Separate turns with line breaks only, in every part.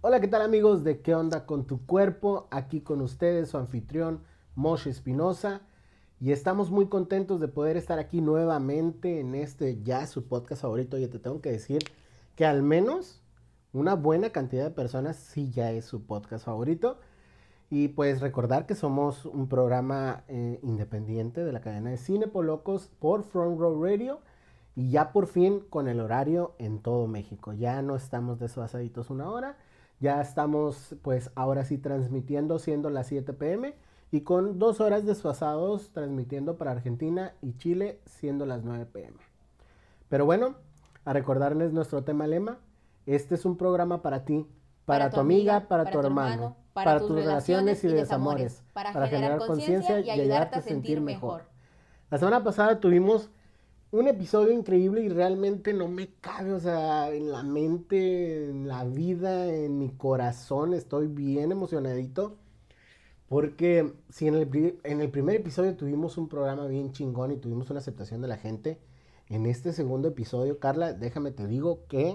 Hola, ¿qué tal amigos de ¿Qué onda con tu cuerpo? Aquí con ustedes su anfitrión Moshe Espinosa y estamos muy contentos de poder estar aquí nuevamente en este ya su podcast favorito. Y te tengo que decir que al menos una buena cantidad de personas sí ya es su podcast favorito. Y pues recordar que somos un programa independiente de la cadena de Cine Polocos por Front Row Radio y ya por fin con el horario en todo México. Ya no estamos desfasaditos una hora, ya estamos pues ahora sí transmitiendo siendo las 7 pm y con 2 horas desfasados transmitiendo para Argentina y Chile siendo las 9 pm. Pero bueno, a recordarles nuestro tema lema, este es un programa para ti, para tu amiga, para tu hermano,
para
para
tus
tus relaciones
relaciones
y
y desamores,
desamores,
para
para
generar
generar conciencia
conciencia y
y ayudarte
ayudarte
a
a
sentir
sentir
mejor.
mejor.
La semana pasada tuvimos un episodio increíble y realmente no me cabe, o sea, en la mente, en la vida, en mi corazón, estoy bien emocionadito. Porque si en el primer episodio tuvimos un programa bien chingón y tuvimos una aceptación de la gente, en este segundo episodio, Carla, déjame te digo que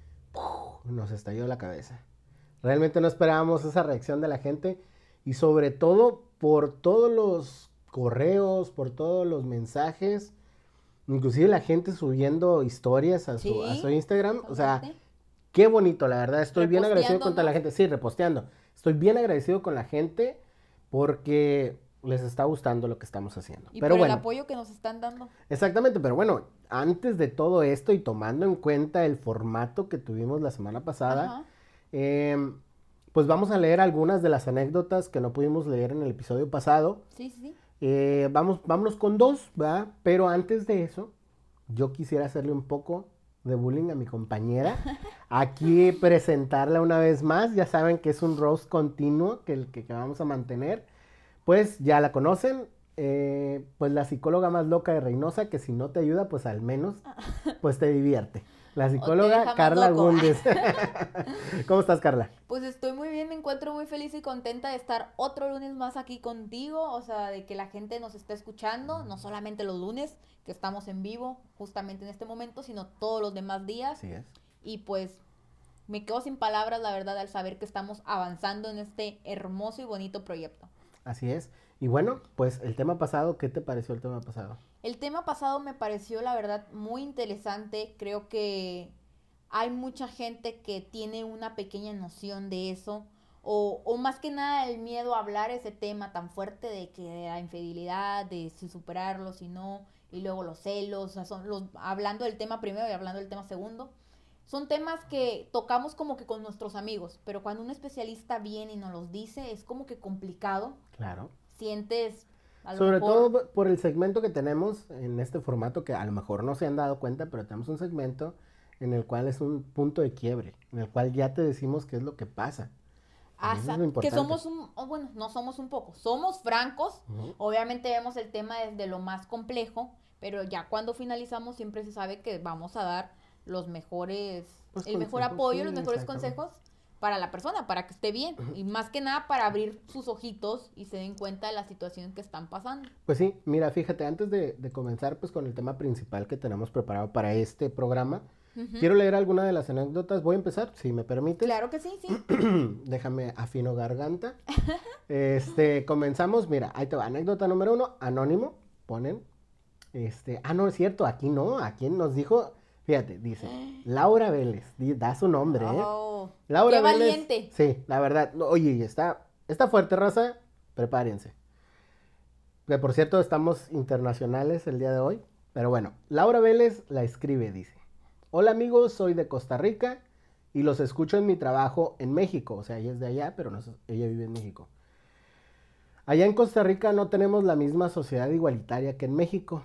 nos estalló la cabeza. Realmente no esperábamos esa reacción de la gente y sobre todo por todos los correos, por todos los mensajes, inclusive la gente subiendo historias a su
Sí,
Instagram. O sea,
exactamente.
qué bonito, la verdad. Estoy bien agradecido con toda la
Reposteándonos.
gente. Sí, reposteando. Estoy bien agradecido con la gente porque les está gustando lo que estamos haciendo.
Y
Pero
por el
bueno,
apoyo que nos están dando.
exactamente, pero bueno, antes de todo esto y tomando en cuenta el formato que tuvimos la semana pasada,
Ajá.
eh, pues vamos a leer algunas de las anécdotas que no pudimos leer en el episodio pasado.
Sí, sí, sí.
Vámonos con dos, ¿verdad? Pero antes de eso, yo quisiera hacerle un poco de bullying a mi compañera. Aquí presentarla una vez más. Ya saben que es un roast continuo que vamos a mantener. Pues ya la conocen. Pues la psicóloga más loca de Reynosa, que si no te ayuda, pues al menos pues te divierte. La
O te
psicóloga
deja más
Carla
loco.
Gúndez. ¿Cómo estás, Carla?
Pues estoy muy bien, me encuentro muy feliz y contenta de estar otro lunes más aquí contigo, o sea, de que la gente nos está escuchando, no solamente los lunes, que estamos en vivo justamente en este momento, sino todos los demás días.
Así es.
Y pues me quedo sin palabras, la verdad, al saber que estamos avanzando en este hermoso y bonito proyecto.
Así es. Y bueno, pues el tema pasado, ¿qué te pareció el tema pasado?
El tema pasado me pareció, la verdad, muy interesante. Creo que hay mucha gente que tiene una pequeña noción de eso. O más que nada el miedo a hablar ese tema tan fuerte de que la infidelidad, de si superarlo, si no, y luego los celos, o sea, hablando del tema primero y hablando del tema segundo. Son temas que tocamos como que con nuestros amigos, pero cuando un especialista viene y nos los dice, es como que complicado.
Claro.
Sientes a lo
Sobre
mejor.
todo por el segmento que tenemos en este formato, que a lo mejor no se han dado cuenta, pero tenemos un segmento en el cual es un punto de quiebre, en el cual ya te decimos qué es lo que pasa. Y eso es lo
Que
importante.
somos bueno, no somos un poco, somos francos,
Ujú.
obviamente vemos el tema desde lo más complejo, pero ya cuando finalizamos siempre se sabe que vamos a dar los mejores,
Pues
el mejor
consejos, sí,
apoyo, los mejores
exactamente.
consejos para la persona, para que esté bien, y más que nada para abrir sus ojitos y se den cuenta de la situación que están pasando.
Pues sí, mira, fíjate, antes de comenzar pues con el tema principal que tenemos preparado para este programa,
Ujú.
quiero leer alguna de las anécdotas. Voy a empezar, si me permites.
Claro que sí, sí.
Déjame afino garganta. Comenzamos, mira, ahí te va. Anécdota número 1, anónimo, ponen. No es cierto, aquí no, aquí nos dijo, fíjate, dice, Laura Vélez, da su nombre, ¿eh?
Oh,
Laura
qué
Vélez,
valiente.
sí, la verdad, no, oye, está fuerte, raza, prepárense. Que por cierto, estamos internacionales el día de hoy, pero bueno, Laura Vélez la escribe, dice, hola amigos, soy de Costa Rica y los escucho en mi trabajo en México, o sea, ella es de allá, pero no, ella vive en México. Allá en Costa Rica no tenemos la misma sociedad igualitaria que en México.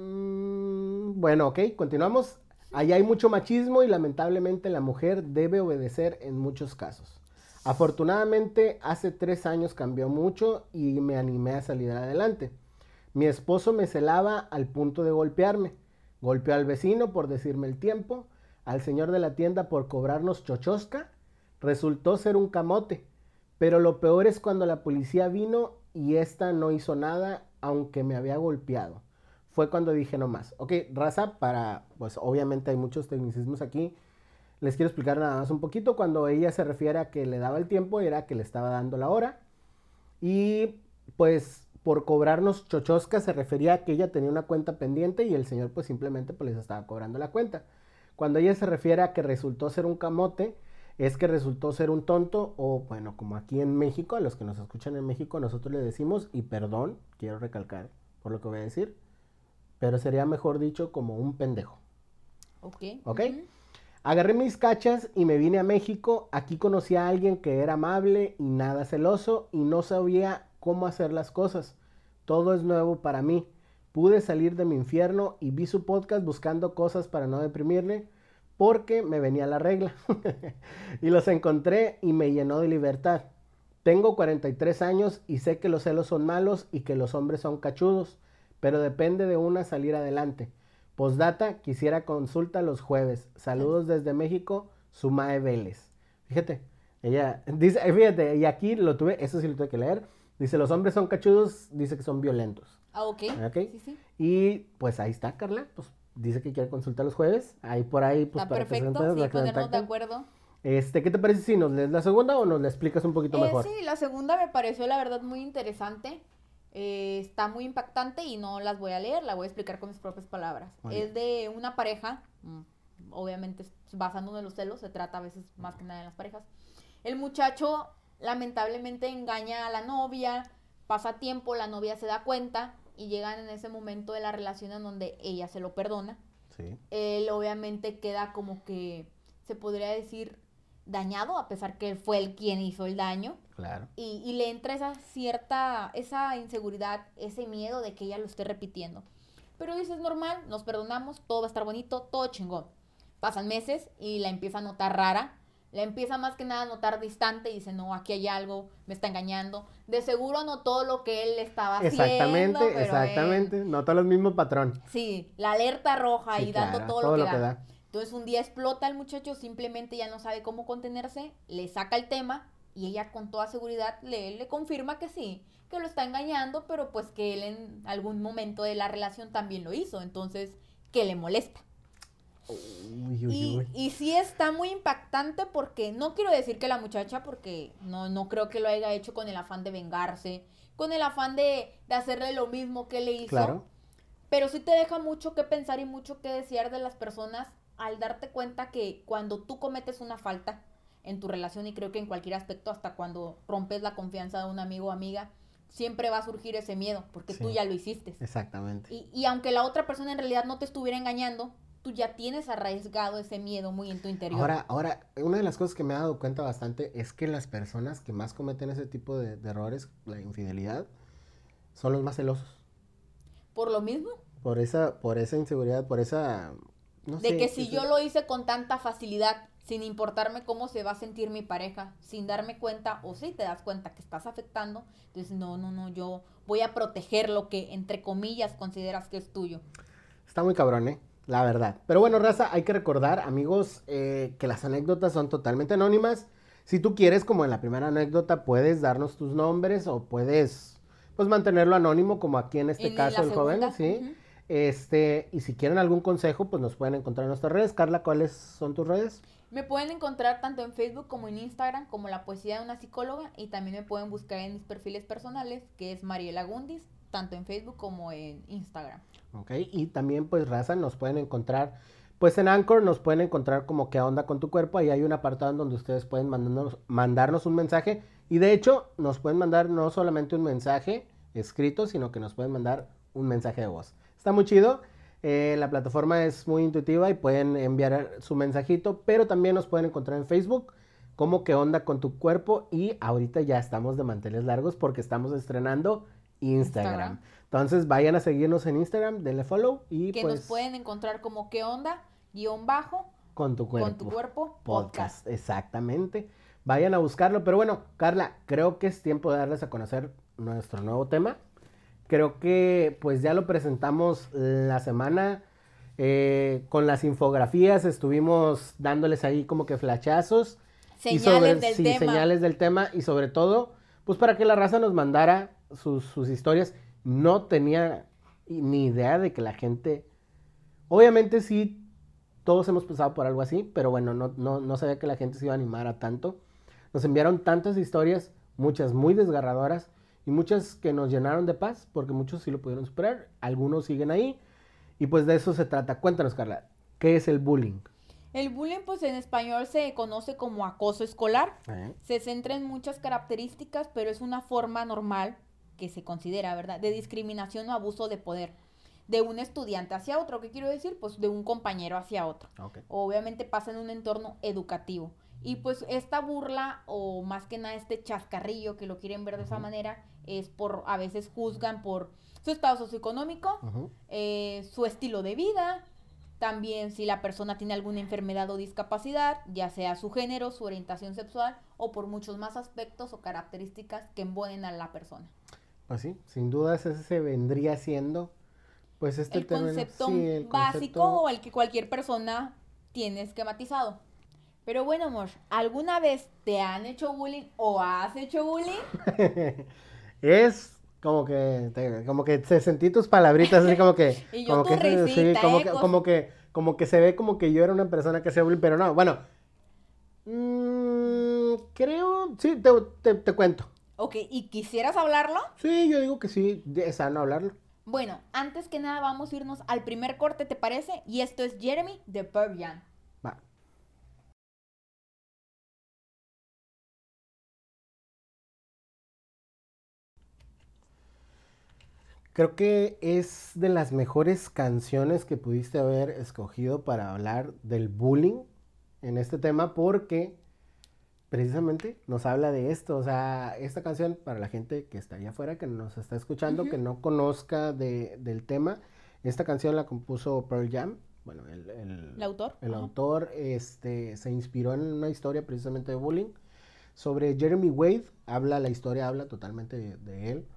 Bueno, ok, continuamos. Allá hay mucho machismo y lamentablemente la mujer debe obedecer en muchos casos. Afortunadamente, hace 3 años cambió mucho y me animé a salir adelante. Mi esposo me celaba al punto de golpearme. Golpeó al vecino por decirme el tiempo, al señor de la tienda por cobrarnos chochosca. Resultó ser un camote. Pero lo peor es cuando la policía vino y esta no hizo nada, aunque me había golpeado. Fue cuando dije no más. Ok, raza, pues obviamente hay muchos tecnicismos aquí. Les quiero explicar nada más un poquito. Cuando ella se refiere a que le daba el tiempo, era que le estaba dando la hora. Y pues por cobrarnos chochosca se refería a que ella tenía una cuenta pendiente y el señor pues simplemente pues les estaba cobrando la cuenta. Cuando ella se refiere a que resultó ser un camote, es que resultó ser un tonto, o bueno, como aquí en México, a los que nos escuchan en México, nosotros le decimos, y perdón, quiero recalcar por lo que voy a decir, pero sería mejor dicho como un pendejo.
Ok.
¿Ok? Agarré mis cachas y me vine a México. Aquí conocí a alguien que era amable y nada celoso y no sabía cómo hacer las cosas. Todo es nuevo para mí. Pude salir de mi infierno y vi su podcast buscando cosas para no deprimirme porque me venía la regla. Y los encontré y me llenó de libertad. Tengo 43 años y sé que los celos son malos y que los hombres son cachudos, pero depende de una salir adelante. Postdata, quisiera consulta los jueves. Saludos desde México, Sumae Vélez. Fíjate, ella dice, fíjate, y aquí lo tuve, eso sí lo tuve que leer. Dice, los hombres son cachudos, dice que son violentos.
Ah, ok.
¿Ok?
Sí, sí.
Y pues ahí está, Carla, pues dice que quiere consulta los jueves. Ahí por ahí, pues
Está
para que se
perfecto,
enteren,
sí,
para que se
ponernos de
contacten.
acuerdo.
¿Qué te parece si nos lees la segunda o nos la explicas un poquito mejor?
Sí, la segunda me pareció la verdad muy interesante. Está muy impactante y no las voy a leer, la voy a explicar con mis propias palabras.
Muy
Es de una pareja, obviamente basándonos en los celos, se trata a veces más que nada en las parejas. El muchacho lamentablemente engaña a la novia, pasa tiempo, la novia se da cuenta y llegan en ese momento de la relación en donde ella se lo perdona.
Sí.
Él obviamente queda como que, se podría decir, dañado, a pesar que él fue el quien hizo el daño.
Claro.
Y le entra esa inseguridad, ese miedo de que ella lo esté repitiendo. Pero dices, normal, nos perdonamos, todo va a estar bonito, todo chingón. Pasan meses y la empieza a notar rara, la empieza más que nada a notar distante y dice, no, aquí hay algo, me está engañando. De seguro notó lo que él estaba
Exactamente,
haciendo, pero
exactamente. Nota los mismos patrón.
sí, la alerta roja
Sí,
y dando
claro,
todo lo que da. Entonces un día explota el muchacho, simplemente ya no sabe cómo contenerse, le saca el tema y ella con toda seguridad le confirma que sí, que lo está engañando, pero pues que él en algún momento de la relación también lo hizo, entonces que le molesta. Y sí está muy impactante porque no quiero decir que la muchacha, porque no creo que lo haya hecho con el afán de vengarse, con el afán de hacerle lo mismo que le hizo.
Claro.
Pero sí te deja mucho que pensar y mucho que desear de las personas al darte cuenta que cuando tú cometes una falta en tu relación, y creo que en cualquier aspecto, hasta cuando rompes la confianza de un amigo o amiga, siempre va a surgir ese miedo, porque
Sí.
tú ya lo hiciste.
Exactamente.
Y aunque la otra persona en realidad no te estuviera engañando, tú ya tienes arraigado ese miedo muy en tu interior.
Ahora, una de las cosas que me he dado cuenta bastante es que las personas que más cometen ese tipo de errores, la infidelidad, son los más celosos.
Por lo mismo,
Por esa inseguridad, por esa, no
de
sé.
que si yo lo hice con tanta facilidad, sin importarme cómo se va a sentir mi pareja, sin darme cuenta, o si te das cuenta que estás afectando, entonces no, yo voy a proteger lo que, entre comillas, consideras que es tuyo.
Está muy cabrón, la verdad. Pero bueno, raza, hay que recordar, amigos, que las anécdotas son totalmente anónimas. Si tú quieres, como en la primera anécdota, puedes darnos tus nombres o puedes, pues, mantenerlo anónimo, como aquí en este caso el joven, ¿sí?
Uh-huh.
Y si quieren algún consejo, pues nos pueden encontrar en nuestras redes. Carla, ¿cuáles son tus redes?
Me pueden encontrar tanto en Facebook como en Instagram como La Poesía de una Psicóloga, y también me pueden buscar en mis perfiles personales, que es Mariela Gundis, tanto en Facebook como en Instagram.
Ok, y también pues raza, nos pueden encontrar, pues en Anchor nos pueden encontrar como qué onda con tu cuerpo, ahí hay un apartado en donde ustedes pueden mandarnos un mensaje, y de hecho nos pueden mandar no solamente un mensaje escrito, sino que nos pueden mandar un mensaje de voz. Está muy chido. La plataforma es muy intuitiva y pueden enviar su mensajito, pero también nos pueden encontrar en Facebook como qué onda con tu cuerpo, y ahorita ya estamos de manteles largos porque estamos estrenando Instagram. Entonces vayan a seguirnos en Instagram, denle follow y
que
pues
nos pueden encontrar como qué onda
con tu
cuerpo
podcast. Exactamente. Vayan a buscarlo, pero bueno, Carla, creo que es tiempo de darles a conocer nuestro nuevo tema. Creo que pues ya lo presentamos la semana con las infografías, estuvimos dándoles ahí como que flashazos. Señales del tema, y sobre todo, pues para que la raza nos mandara sus historias. No tenía ni idea de que la gente, obviamente sí todos hemos pasado por algo así, pero bueno, no sabía que la gente se iba a animar a tanto. Nos enviaron tantas historias, muchas muy desgarradoras y muchas que nos llenaron de paz, porque muchos sí lo pudieron superar, algunos siguen ahí, y pues de eso se trata. Cuéntanos, Carla, ¿qué es el bullying?
El bullying, pues en español se conoce como acoso escolar.
¿Eh?
Se centra en muchas características, pero es una forma normal que se considera, ¿verdad?, de discriminación o abuso de poder de un estudiante hacia otro. ¿Qué quiero decir? Pues de un compañero hacia otro.
Okay.
Obviamente pasa en un entorno educativo. Y pues esta burla, o más que nada este chascarrillo, que lo quieren ver de esa manera, es por, a veces juzgan por su estado socioeconómico, su estilo de vida, también si la persona tiene alguna enfermedad o discapacidad, ya sea su género, su orientación sexual, o por muchos más aspectos o características que embonen a la persona.
Pues sí, sin duda ese se vendría siendo, pues
el concepto básico o el que cualquier persona tiene esquematizado. Pero bueno, amor, ¿alguna vez te han hecho bullying o has hecho bullying?
Es como que se sentí tus palabritas así como que
y yo
como
tu
que
risita,
sí, como que se ve como que yo era una persona que hacía bullying, pero no, bueno. Creo, sí, te cuento.
Ok, ¿y quisieras hablarlo?
Sí, yo digo que sí, es sano hablarlo.
Bueno, antes que nada vamos a irnos al primer corte, ¿te parece? Y esto es Jeremy de Pearl Jam.
Va. Creo que es de las mejores canciones que pudiste haber escogido para hablar del bullying en este tema, porque precisamente nos habla de esto. O sea, esta canción, para la gente que está allá afuera, que nos está escuchando, que no conozca del tema, esta canción la compuso Pearl Jam. Bueno,
¿El autor?
El autor se inspiró en una historia precisamente de bullying. Sobre Jeremy Wade, la historia habla totalmente de él.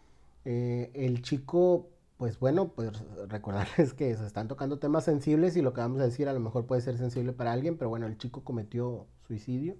El chico, pues bueno, pues recordarles que se están tocando temas sensibles y lo que vamos a decir a lo mejor puede ser sensible para alguien, pero bueno, el chico cometió suicidio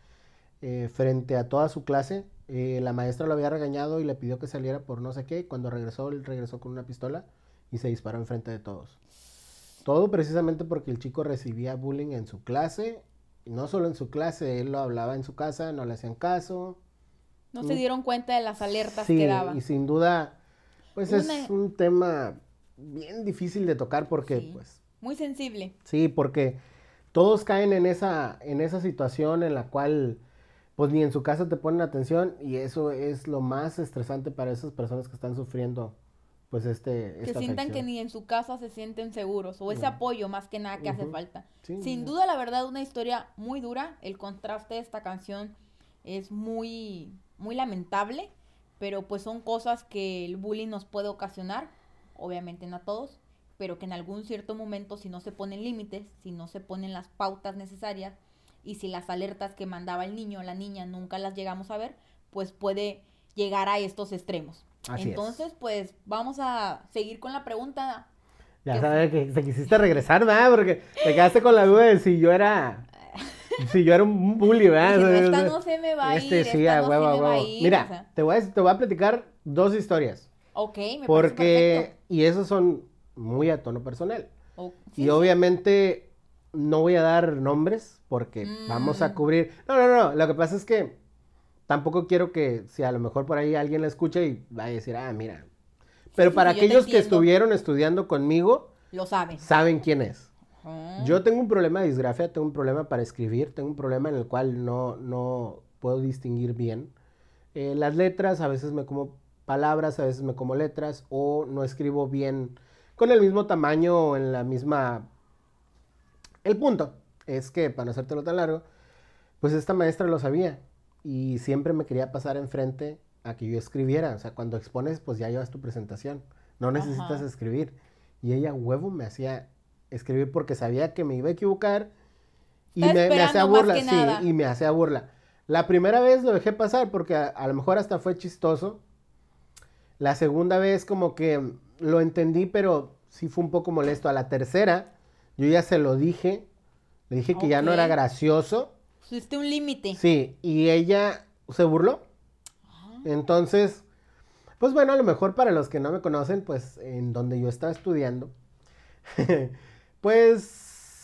frente a toda su clase. La maestra lo había regañado y le pidió que saliera por no sé qué. Cuando regresó, él regresó con una pistola y se disparó enfrente de todos. Todo precisamente porque el chico recibía bullying en su clase, y no solo en su clase, él lo hablaba en su casa, no le hacían caso.
No se dieron cuenta de las alertas
sí,
que daban.
Y sin duda, pues es un tema bien difícil de tocar porque,
sí,
pues...
muy sensible.
Sí, porque todos caen en esa situación en la cual, pues ni en su casa te ponen atención, y eso es lo más estresante para esas personas que están sufriendo, pues
que sientan
afección.
Que ni en su casa se sienten seguros, o ese apoyo más que nada que hace falta.
Sí,
sin duda, la verdad, una historia muy dura. El contraste de esta canción es muy, muy lamentable, pero pues son cosas que el bullying nos puede ocasionar, obviamente no a todos, pero que en algún cierto momento, si no se ponen límites, si no se ponen las pautas necesarias, y si las alertas que mandaba el niño o la niña nunca las llegamos a ver, pues puede llegar a estos extremos.
Así
Entonces, pues vamos a seguir con la pregunta.
Ya sabes que te quisiste regresar, ¿verdad? Porque te quedaste con la duda de si yo era un bully, ¿verdad?
Dije, esta no se me va a ir,
sí,
esta
a
no
huevo,
se me va a
huevo.
ir.
Mira,
o sea.
te voy a platicar 2 historias.
Ok, me
porque,
parece perfecto.
Y esos son muy a tono personal.
Sí,
y obviamente no voy a dar nombres porque vamos a cubrir... No, lo que pasa es que tampoco quiero que si a lo mejor por ahí alguien la escucha y vaya a decir, mira. Pero para aquellos que estuvieron estudiando conmigo,
lo
saben quién es. Yo tengo un problema de disgrafia, tengo un problema para escribir, tengo un problema en el cual no puedo distinguir bien las letras. A veces me como palabras, a veces me como letras, o no escribo bien con el mismo tamaño o en la misma... El punto es que, para no hacértelo tan largo, pues esta maestra lo sabía y siempre me quería pasar enfrente a que yo escribiera. O sea, cuando expones, pues ya llevas tu presentación, no necesitas escribir. Y ella, huevo, me hacía escribir porque sabía que me iba a equivocar y me hacía burla. Sí, y me hacía burla. La primera vez lo dejé pasar porque a lo mejor hasta fue chistoso. La segunda vez como que lo entendí, pero sí fue un poco molesto. A la tercera, yo ya se lo dije. Le dije que ya no era gracioso.
Pusiste un límite.
Sí, y ella se burló. Entonces, pues bueno, a lo mejor para los que no me conocen, pues en donde yo estaba estudiando, pues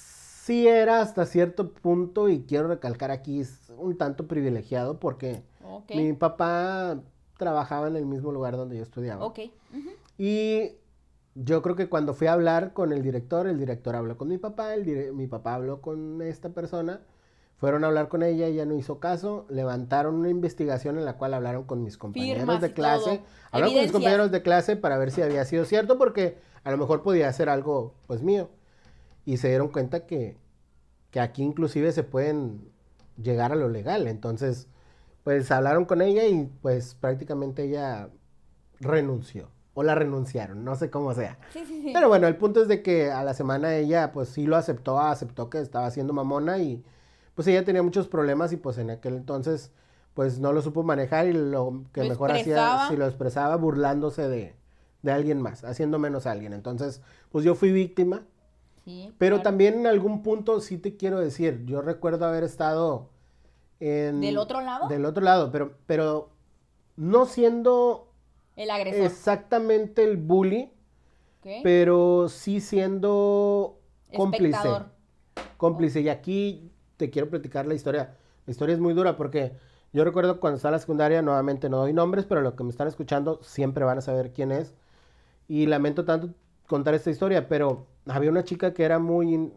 sí era hasta cierto punto, y quiero recalcar aquí, es un tanto privilegiado porque
Ok.
mi papá trabajaba en el mismo lugar donde yo estudiaba.
Ok. Ujú.
Y yo creo que cuando fui a hablar con el director habló con mi papá, mi papá habló con esta persona, fueron a hablar con ella no hizo caso, levantaron una investigación en la cual hablaron con mis compañeros
Firmas
de
y
clase,
todo.
hablaron con mis
Evidencias.
compañeros de clase para ver si había sido cierto, porque a lo mejor podía ser algo, pues, mío. Y se dieron cuenta que aquí inclusive se pueden llegar a lo legal. Entonces, pues hablaron con ella y pues prácticamente ella renunció. O la renunciaron, no sé cómo sea.
Sí, sí, sí.
Pero bueno, el punto es de que a la semana ella pues sí lo aceptó que estaba haciendo mamona y pues ella tenía muchos problemas y pues en aquel entonces pues no lo supo manejar y lo que
Lo
mejor hacía,
expresaba.
si lo expresaba, burlándose de alguien más, haciendo menos a alguien. Entonces, pues yo fui víctima,
Sí,
pero
claro.
también en algún punto sí te quiero decir, yo recuerdo haber estado
¿Del otro lado?
del otro lado, pero no siendo
El agresor.
exactamente el bully,
Ok.
pero sí siendo cómplice.
Espectador.
Cómplice. Y aquí te quiero platicar la historia. La historia es muy dura porque yo recuerdo cuando estaba en la secundaria, nuevamente no doy nombres, pero los que me están escuchando siempre van a saber quién es. Y lamento tanto contar esta historia, pero había una chica que era muy...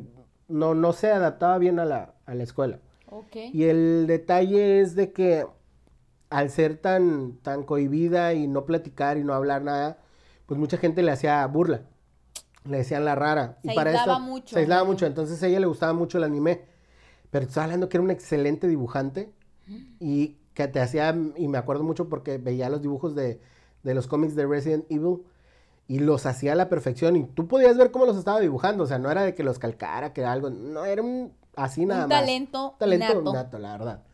no se adaptaba bien a la escuela.
Ok.
Y el detalle es de que al ser tan cohibida y no platicar y no hablar nada, pues mucha gente le hacía burla, le decían la rara.
Se
Y para
aislaba
esto
mucho.
se aislaba mucho, entonces a ella le gustaba mucho el anime. Pero estaba hablando que era un excelente dibujante y que te hacía, y me acuerdo mucho porque veía los dibujos de los cómics de Resident Evil y los hacía a la perfección y tú podías ver cómo los estaba dibujando, o sea, no era de que los calcara, que era algo, no, era así nada
Un
más.
talento
Talento
innato.
nato, la verdad.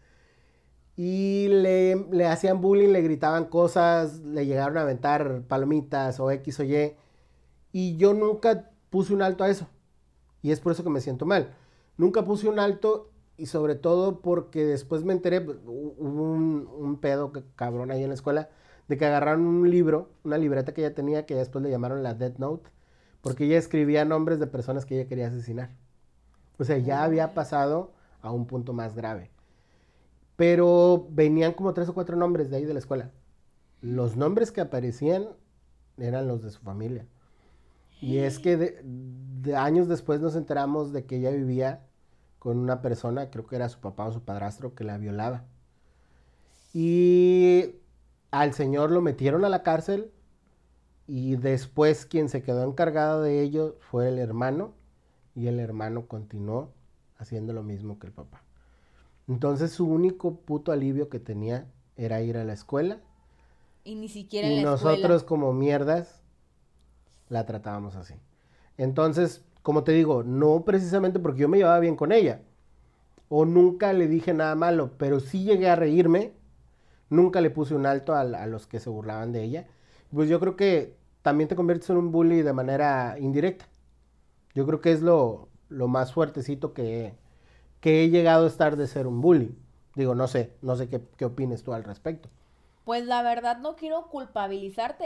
Y le hacían bullying, le gritaban cosas, le llegaron a aventar palomitas o X o Y. Y yo nunca puse un alto a eso. Y es por eso que me siento mal. Nunca puse un alto y sobre todo porque después me enteré, pues, hubo un pedo cabrón ahí en la escuela, de que agarraron un libro, una libreta que ella tenía, que después le llamaron la Death Note, porque ella escribía nombres de personas que ella quería asesinar. O sea, ya había pasado a un punto más grave. Pero venían como 3 o 4 nombres de ahí de la escuela. Los nombres que aparecían eran los de su familia. Y es que de años después nos enteramos de que ella vivía con una persona, creo que era su papá o su padrastro, que la violaba. Y al señor lo metieron a la cárcel y después quien se quedó encargado de ello fue el hermano y el hermano continuó haciendo lo mismo que el papá. Entonces su único puto alivio que tenía era ir a la escuela
Y ni siquiera
y
en la
nosotros
escuela.
como mierdas la tratábamos así. Entonces, como te digo, no precisamente porque yo me llevaba bien con ella o nunca le dije nada malo, pero sí llegué a reírme, nunca le puse un alto a los que se burlaban de ella. Pues yo creo que también te conviertes en un bully de manera indirecta. Yo creo que es lo más fuertecito que he llegado a estar de ser un bully. Digo, no sé qué opines tú al respecto.
Pues la verdad no quiero culpabilizarte,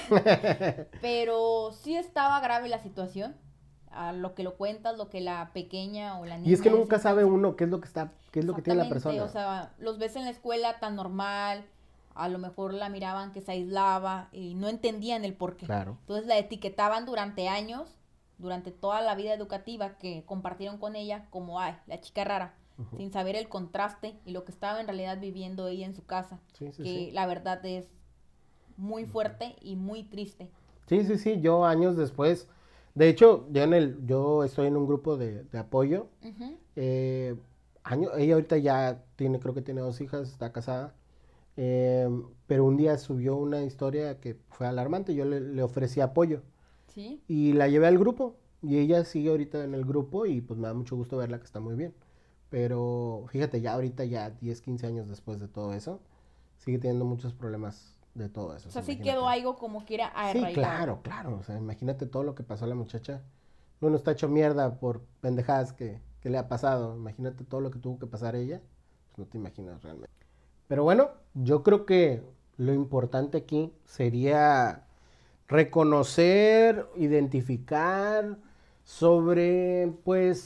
pero sí estaba grave la situación. A lo que lo cuentas, lo que la pequeña o la niña
Y es que
en
nunca
ese
sabe
entonces-
uno qué es lo que tiene la persona.
O sea, los ves en la escuela tan normal, a lo mejor la miraban que se aislaba y no entendían el por qué.
Claro.
Entonces la etiquetaban durante años, durante toda la vida educativa que compartieron con ella, como, ay, la chica rara, sin saber el contraste y lo que estaba en realidad viviendo ella en su casa,
Sí, sí,
que
sí.
la verdad es muy fuerte y muy triste.
Sí, sí, sí, yo años después, de hecho, yo estoy en un grupo de apoyo.
Ujú.
eh, ella ahorita ya tiene, creo que tiene 2 hijas, está casada. eh, pero un día subió una historia que fue alarmante, yo le ofrecí apoyo
Sí,
y la llevé al grupo y ella sigue ahorita en el grupo y pues me da mucho gusto verla que está muy bien. Pero fíjate, ya ahorita ya 10 15 años después de todo eso, sigue teniendo muchos problemas de todo eso.
o
O
sea,
sea,
sí quedó
imagínate.
algo como que era
Sí,
arraigado.
claro, claro. O sea, imagínate todo lo que pasó a la muchacha. Uno está hecho mierda por pendejadas que le ha pasado. Imagínate todo lo que tuvo que pasar ella. Pues no te imaginas realmente. Pero bueno, yo creo que lo importante aquí sería reconocer, identificar sobre, pues,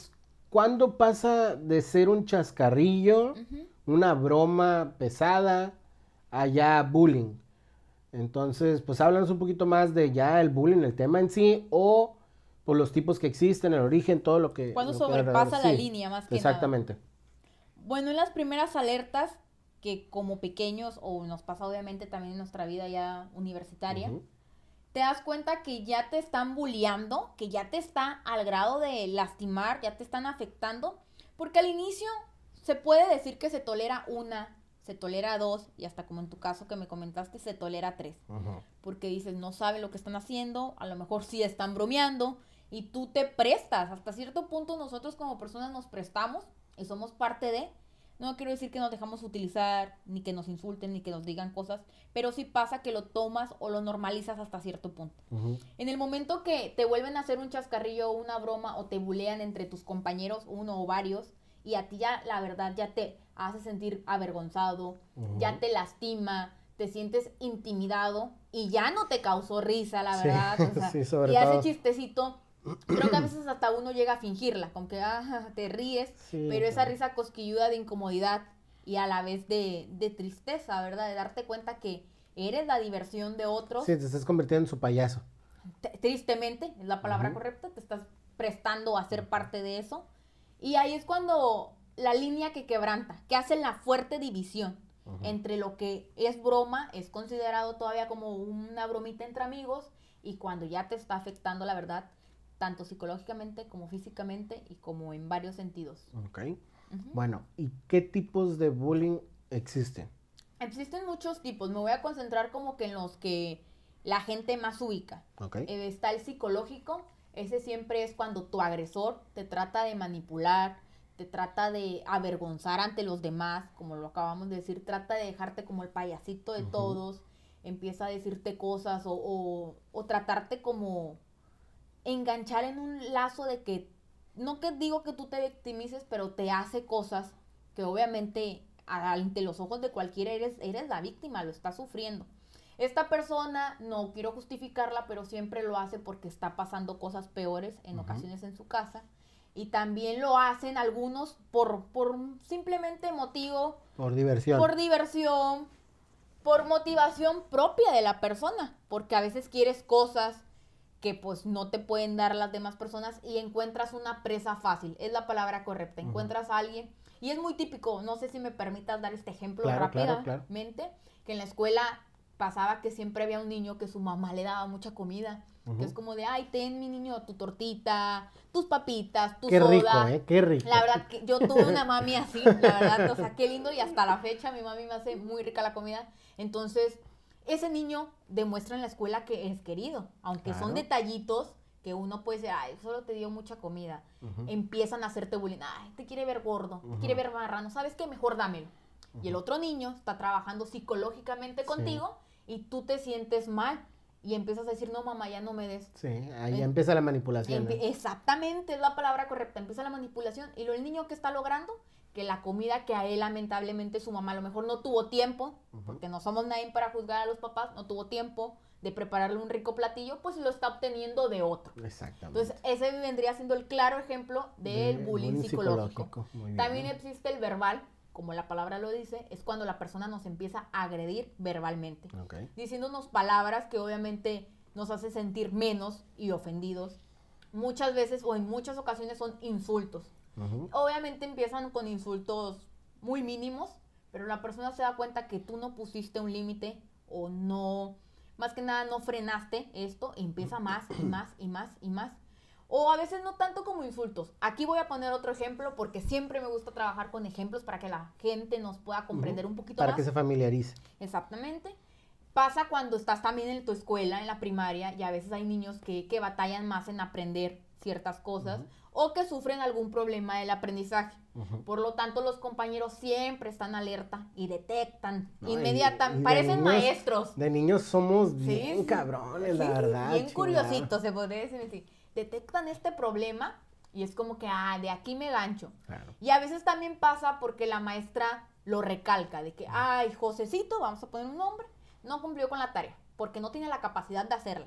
¿cuándo pasa de ser un chascarrillo, una broma pesada, a ya bullying? Entonces, pues háblanos un poquito más de ya el bullying, el tema en sí, o por los tipos que existen, el origen, todo lo que...
Cuando
lo
sobrepasa
que
la
sí,
línea, más que
exactamente.
nada. Bueno, en las primeras alertas, que como pequeños, o nos pasa obviamente también en nuestra vida ya universitaria, te das cuenta que ya te están bulleando, que ya te está al grado de lastimar, ya te están afectando, porque al inicio se puede decir que se tolera una, se tolera dos, y hasta como en tu caso que me comentaste, se tolera tres. Porque dices, no saben lo que están haciendo, a lo mejor sí están bromeando, y tú te prestas. Hasta cierto punto nosotros como personas nos prestamos y somos parte de... No quiero decir que nos dejamos utilizar, ni que nos insulten, ni que nos digan cosas, pero sí pasa que lo tomas o lo normalizas hasta cierto punto. En el momento que te vuelven a hacer un chascarrillo o una broma o te bulean entre tus compañeros, uno o varios, y a ti ya, la verdad, ya te hace sentir avergonzado, ya te lastima, te sientes intimidado y ya no te causó risa, la verdad. O sea,
sí, sobre
y
todo.
ese chistecito... Creo que a veces hasta uno llega a fingirla, como que te ríes,
Sí,
pero esa risa cosquilluda de incomodidad y a la vez de tristeza, ¿verdad? De darte cuenta que eres la diversión de otros.
Sí, te estás convirtiendo en su payaso.
Tristemente, es la palabra correcta, te estás prestando a ser parte de eso. Y ahí es cuando la línea que quebranta, que hace la fuerte división entre lo que es broma, es considerado todavía como una bromita entre amigos, y cuando ya te está afectando, la verdad, tanto psicológicamente como físicamente y como en varios sentidos.
Ok. Bueno, ¿y qué tipos de bullying existen?
Existen muchos tipos. Me voy a concentrar como que en los que la gente más ubica.
Okay.
Está el psicológico. Ese siempre es cuando tu agresor te trata de manipular, te trata de avergonzar ante los demás, como lo acabamos de decir, trata de dejarte como el payasito de todos, empieza a decirte cosas o tratarte como... enganchar en un lazo de que, no que digo que tú te victimices, pero te hace cosas que obviamente ante los ojos de cualquiera eres la víctima, lo estás sufriendo. Esta persona, no quiero justificarla, pero siempre lo hace porque está pasando cosas peores en ocasiones en su casa. Y también lo hacen algunos por simplemente motivo.
Por diversión.
Por diversión, por motivación propia de la persona. Porque a veces quieres cosas que pues no te pueden dar las demás personas y encuentras una presa fácil, es la palabra correcta, encuentras a alguien, y es muy típico, no sé si me permitas dar este ejemplo rápidamente, que en la escuela pasaba que siempre había un niño que su mamá le daba mucha comida, que es como de, ay, ten mi niño tu tortita, tus papitas, tu
qué
soda.
Rico, qué rico.
La verdad que yo tuve una mami así, la verdad, o sea, qué lindo, y hasta la fecha mi mami me hace muy rica la comida, entonces... ese niño demuestra en la escuela que es querido, aunque son detallitos que uno puede decir, ay, solo te dio mucha comida. Empiezan a hacerte bullying, ay, te quiere ver gordo, te quiere ver marrano, ¿sabes qué? Mejor dámelo. Y el otro niño está trabajando psicológicamente contigo y tú te sientes mal y empiezas a decir, no, mamá, ya no me des.
Sí, ahí empieza la manipulación.
Exactamente, es la palabra correcta, empieza la manipulación. Y el niño que está logrando que la comida que a él lamentablemente su mamá a lo mejor no tuvo tiempo, porque no somos nadie para juzgar a los papás, no tuvo tiempo de prepararle un rico platillo, pues lo está obteniendo de otro.
Exactamente.
Entonces ese vendría siendo el claro ejemplo del bullying psicológico. También existe el verbal, como la palabra lo dice, es cuando la persona nos empieza a agredir verbalmente, diciéndonos palabras que obviamente nos hace sentir menos y ofendidos. Muchas veces o en muchas ocasiones son insultos. Obviamente empiezan con insultos muy mínimos, pero la persona se da cuenta que tú no pusiste un límite o no, más que nada no frenaste esto, y empieza más y más y más y más. O a veces no tanto como insultos. Aquí voy a poner otro ejemplo porque siempre me gusta trabajar con ejemplos para que la gente nos pueda comprender un poquito más.
Para que se familiarice.
Exactamente. Pasa cuando estás también en tu escuela, en la primaria, y a veces hay niños que batallan más en aprender ciertas cosas o que sufren algún problema del aprendizaje. Por lo tanto, los compañeros siempre están alerta y detectan inmediatamente. Parecen
niños,
maestros.
De niños somos bien cabrones, la verdad.
Bien curiositos, se podría decir así. Detectan este problema y es como que, de aquí me gancho. Claro. Y a veces también pasa porque la maestra lo recalca, de que, Josecito, vamos a poner un nombre, no cumplió con la tarea porque no tiene la capacidad de hacerla.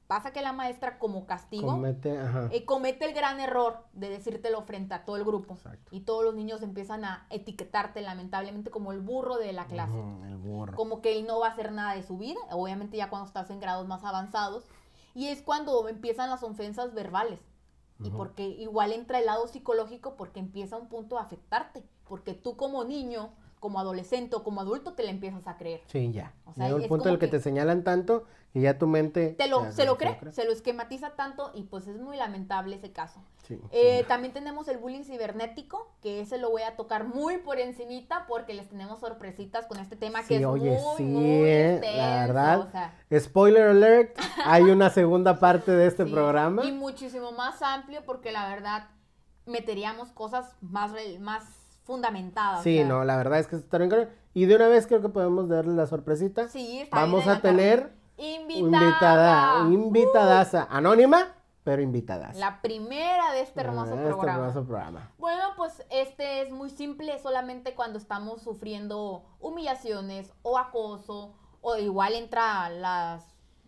Pasa que la maestra, como castigo,
comete
el gran error de decírtelo frente a todo el grupo.
Exacto.
Y todos los niños empiezan a etiquetarte, lamentablemente, como el burro de la clase.
El burro.
Como que él no va a hacer nada de su vida, obviamente ya cuando estás en grados más avanzados. Y es cuando empiezan las ofensas verbales. Y porque igual entra el lado psicológico, porque empieza un punto a afectarte. Porque tú como niño, como adolescente o como adulto te la empiezas a creer.
Sí, ya.
O sea,
llega el punto en el que te señalan tanto que ya tu mente...
se lo cree, se lo esquematiza tanto y pues es muy lamentable ese caso.
Sí.
También tenemos el bullying cibernético, que ese lo voy a tocar muy por encimita porque les tenemos sorpresitas con este tema que es muy extenso.
La verdad,
o sea,
spoiler alert, hay una segunda parte de este programa.
Y muchísimo más amplio porque la verdad meteríamos cosas más fundamentadas.
Sí, no, la verdad es que está bien. Y de una vez creo que podemos darle la sorpresita.
Sí, está
Vamos
bien
a tener invitadaza, anónima, pero invitadaza.
La primera de este hermoso
programa.
Bueno, pues este es muy simple, solamente cuando estamos sufriendo humillaciones o acoso, o igual entra la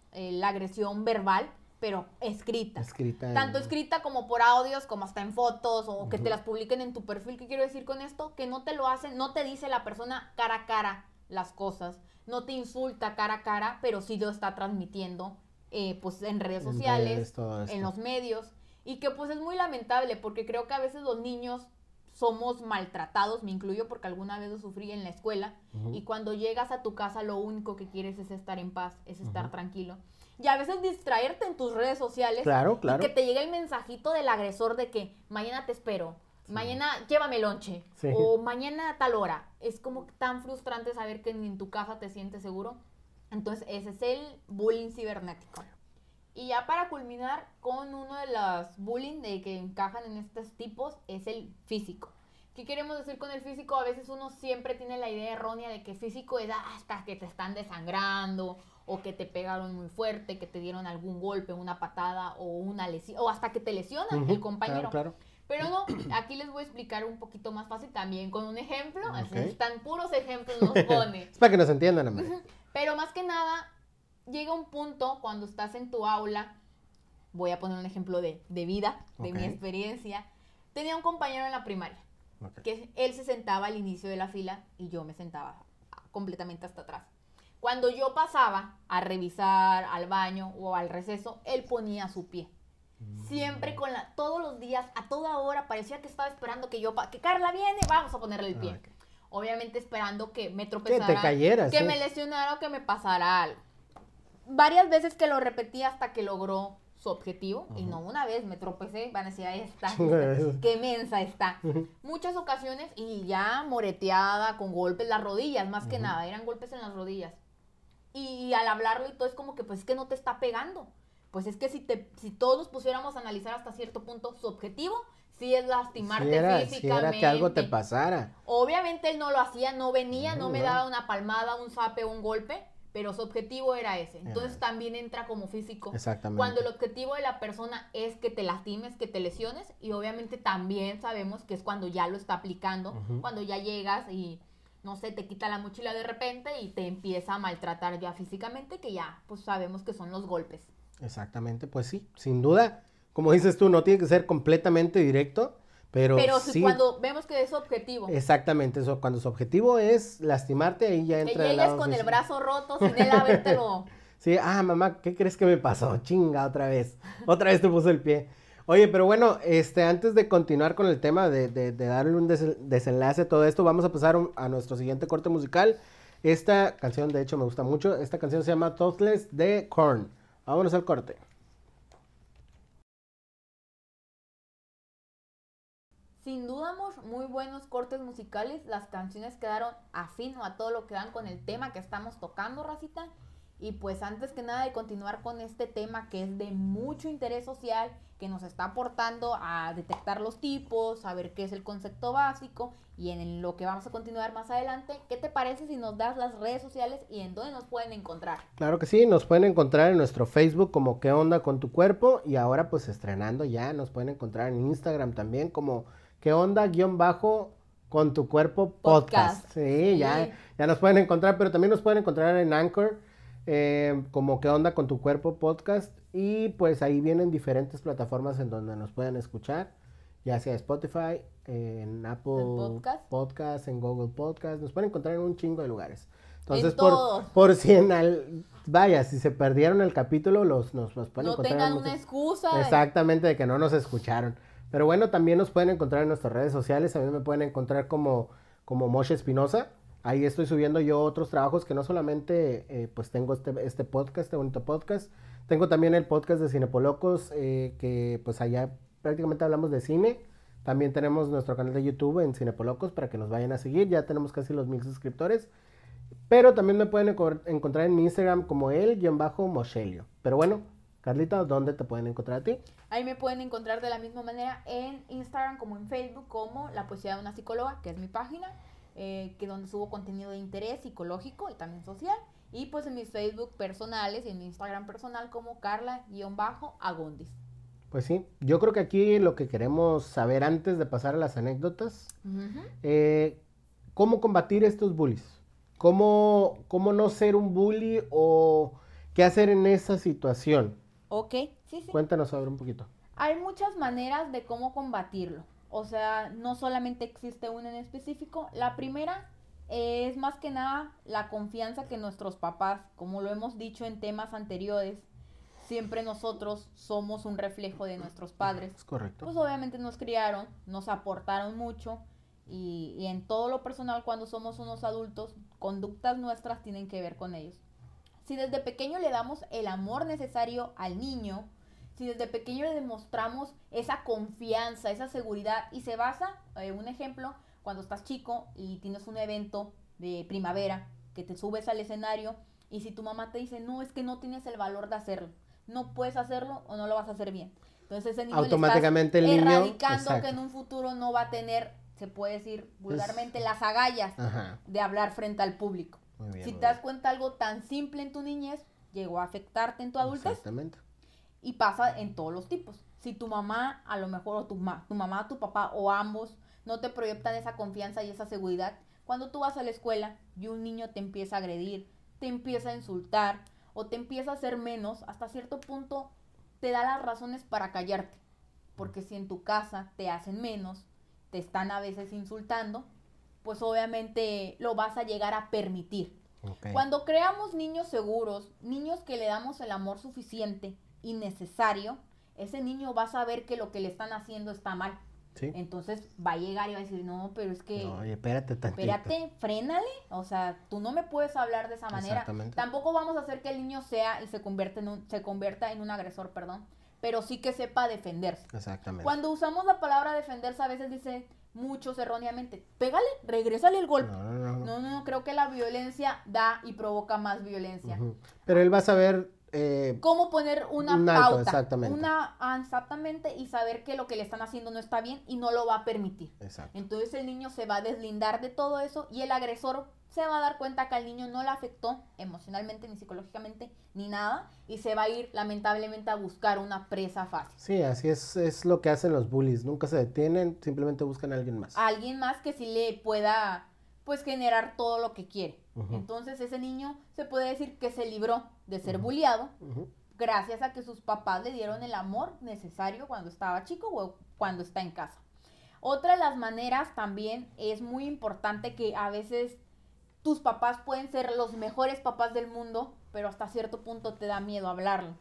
agresión verbal, pero escrita. Tanto escrita como por audios, como hasta en fotos, o que te las publiquen en tu perfil. ¿Qué quiero decir con esto? Que no te lo hacen, no te dice la persona cara a cara las cosas, no te insulta cara a cara, pero sí lo está transmitiendo pues en redes sociales, en los medios, y que pues es muy lamentable, porque creo que a veces los niños somos maltratados, me incluyo porque alguna vez lo sufrí en la escuela, y cuando llegas a tu casa lo único que quieres es estar en paz, es estar tranquilo. Y a veces distraerte en tus redes sociales.
Claro.
Y que te llegue el mensajito del agresor de que mañana te espero, mañana llévame lonche, o mañana a tal hora. Es como tan frustrante saber que ni en tu casa te sientes seguro. Entonces ese es el bullying cibernético. Y ya para culminar con uno de los bullying que encajan en estos tipos es el físico. ¿Qué queremos decir con el físico? A veces uno siempre tiene la idea errónea de que físico es hasta que te están desangrando, o que te pegaron muy fuerte, que te dieron algún golpe, una patada o una lesión, o hasta que te lesionan el compañero.
Claro.
Pero no, aquí les voy a explicar un poquito más fácil también con un ejemplo. Están puros ejemplos nos pone.
Es para que nos entiendan, hombre.
Pero más que nada, llega un punto cuando estás en tu aula, voy a poner un ejemplo de vida, de mi experiencia. Tenía un compañero en la primaria, que él se sentaba al inicio de la fila y yo me sentaba completamente hasta atrás. Cuando yo pasaba a revisar al baño o al receso, él ponía su pie. Siempre todos los días, a toda hora, parecía que estaba esperando que Carla viene, vamos a ponerle el pie. Obviamente esperando que me tropezara,
que te cayeras,
que me lesionara o que me pasara algo. Varias veces que lo repetí hasta que logró su objetivo, y no una vez me tropecé, van a decir, ahí está, qué mensa está. Muchas ocasiones, y ya moreteada, con golpes en las rodillas, más que nada, eran golpes en las rodillas. Y al hablarlo y todo es como que, pues es que no te está pegando. Pues es que si todos nos pusiéramos a analizar hasta cierto punto, su objetivo sí es lastimarte físicamente.
Si era que algo te pasara.
Obviamente él no lo hacía, no venía, no me daba una palmada, un zape, un golpe, pero su objetivo era ese. Entonces también entra como físico.
Exactamente.
Cuando el objetivo de la persona es que te lastimes, que te lesiones, y obviamente también sabemos que es cuando ya lo está aplicando, cuando ya llegas y, no sé, te quita la mochila de repente y te empieza a maltratar ya físicamente, que ya pues sabemos que son los golpes.
Exactamente, pues sí, sin duda, como dices tú, no tiene que ser completamente directo, pero sí,
cuando vemos que es su objetivo.
Exactamente, eso, cuando su objetivo es lastimarte, ahí ya entra
el lado con el brazo roto sin él habértelo.
Sí, mamá, ¿qué crees que me pasó? Chinga, otra vez te puso el pie. Oye, pero bueno, antes de continuar con el tema de darle un desenlace a todo esto, vamos a pasar a nuestro siguiente corte musical. Esta canción, de hecho, me gusta mucho. Esta canción se llama Toothless de Korn. Vámonos al corte.
Sin duda, muy buenos cortes musicales. Las canciones quedaron afín a todo lo que dan con el tema que estamos tocando, racita. Y pues antes que nada de continuar con este tema que es de mucho interés social, que nos está aportando a detectar los tipos, a ver qué es el concepto básico y en lo que vamos a continuar más adelante, ¿qué te parece si nos das las redes sociales y en dónde nos pueden encontrar?
Claro que sí, nos pueden encontrar en nuestro Facebook como ¿Qué onda con tu cuerpo? Y ahora pues estrenando ya, nos pueden encontrar en Instagram también como ¿Qué onda con tu cuerpo podcast? Sí, ya nos pueden encontrar, pero también nos pueden encontrar en Anchor. como qué onda con tu cuerpo podcast, y pues ahí vienen diferentes plataformas en donde nos pueden escuchar, ya sea Spotify, en Apple Podcast, en Google Podcast, nos pueden encontrar en un chingo de lugares. Entonces, por si vaya, si se perdieron el capítulo, nos pueden encontrar.
No tengan una excusa.
Exactamente, de que no nos escucharon. Pero bueno, también nos pueden encontrar en nuestras redes sociales. A mí me pueden encontrar como Moshe Espinosa. Ahí estoy subiendo yo otros trabajos que no solamente pues tengo este podcast, este bonito podcast. Tengo también el podcast de Cinepolocos, que pues allá prácticamente hablamos de cine. También tenemos nuestro canal de YouTube en Cinepolocos para que nos vayan a seguir. Ya tenemos casi los 1000 suscriptores. Pero también me pueden encontrar en mi Instagram como el-moshelio. Pero bueno, Carlita, ¿dónde te pueden encontrar a ti?
Ahí me pueden encontrar de la misma manera en Instagram como en Facebook como La Poesía de una Psicóloga, que es mi página, que donde subo contenido de interés psicológico y también social. Y pues en mis Facebook personales y en mi Instagram personal como Carla-Agondis.
Pues sí, yo creo que aquí lo que queremos saber antes de pasar a las anécdotas, ¿cómo combatir estos bullies? ¿Cómo no ser un bully o qué hacer en esa situación?
Ok, sí.
Cuéntanos sobre un poquito.
Hay muchas maneras de cómo combatirlo. O sea, no solamente existe una en específico. La primera es más que nada la confianza que nuestros papás, como lo hemos dicho en temas anteriores, siempre nosotros somos un reflejo de nuestros padres.
Es correcto.
Pues obviamente nos criaron, nos aportaron mucho y en todo lo personal cuando somos unos adultos, conductas nuestras tienen que ver con ellos. Si desde pequeño le damos el amor necesario al niño, si desde pequeño le demostramos esa confianza, esa seguridad y se basa, un ejemplo, cuando estás chico y tienes un evento de primavera, que te subes al escenario y si tu mamá te dice, no, es que no tienes el valor de hacerlo, no puedes hacerlo o no lo vas a hacer bien. Entonces ese niño
automáticamente
le estás
erradicando
exacto, que en un futuro no va a tener, se puede decir vulgarmente, las agallas de hablar frente al público.
Bien,
si te das cuenta, algo tan simple en tu niñez llegó a afectarte en tu adultez.
Exactamente.
Y pasa en todos los tipos. Si tu mamá, a lo mejor, o tu mamá, tu papá, o ambos, no te proyectan esa confianza y esa seguridad, cuando tú vas a la escuela y un niño te empieza a agredir, te empieza a insultar, o te empieza a hacer menos, hasta cierto punto te da las razones para callarte. Porque si en tu casa te hacen menos, te están a veces insultando, pues obviamente lo vas a llegar a permitir. Okay. Cuando creamos niños seguros, niños que le damos el amor suficiente y necesario, ese niño va a saber que lo que le están haciendo está mal. ¿Sí? Entonces va a llegar y va a decir, no, pero es que...
No, oye, espérate tantito.
Espérate, frénale. O sea, tú no me puedes hablar de esa manera. Tampoco vamos a hacer que el niño sea y se convierta en un agresor, perdón. Pero sí que sepa defenderse.
Exactamente.
Cuando usamos la palabra defenderse, a veces dice muchos erróneamente, pégale, regrésale el golpe. No, creo que la violencia da y provoca más violencia.
Pero él va a saber...
cómo poner una pauta,
exactamente.
Y saber que lo que le están haciendo no está bien y no lo va a permitir.
Exacto.
Entonces el niño se va a deslindar de todo eso y el agresor se va a dar cuenta que al niño no le afectó emocionalmente ni psicológicamente ni nada y se va a ir lamentablemente a buscar una presa fácil.
Sí, así es lo que hacen los bullies, nunca se detienen, simplemente buscan a alguien más.
A alguien más que sí le pueda pues generar todo lo que quiere. Entonces ese niño se puede decir que se libró de ser bulliado gracias a que sus papás le dieron el amor necesario cuando estaba chico o cuando está en casa. Otra de las maneras también es muy importante que a veces tus papás pueden ser los mejores papás del mundo, pero hasta cierto punto te da miedo hablarlo.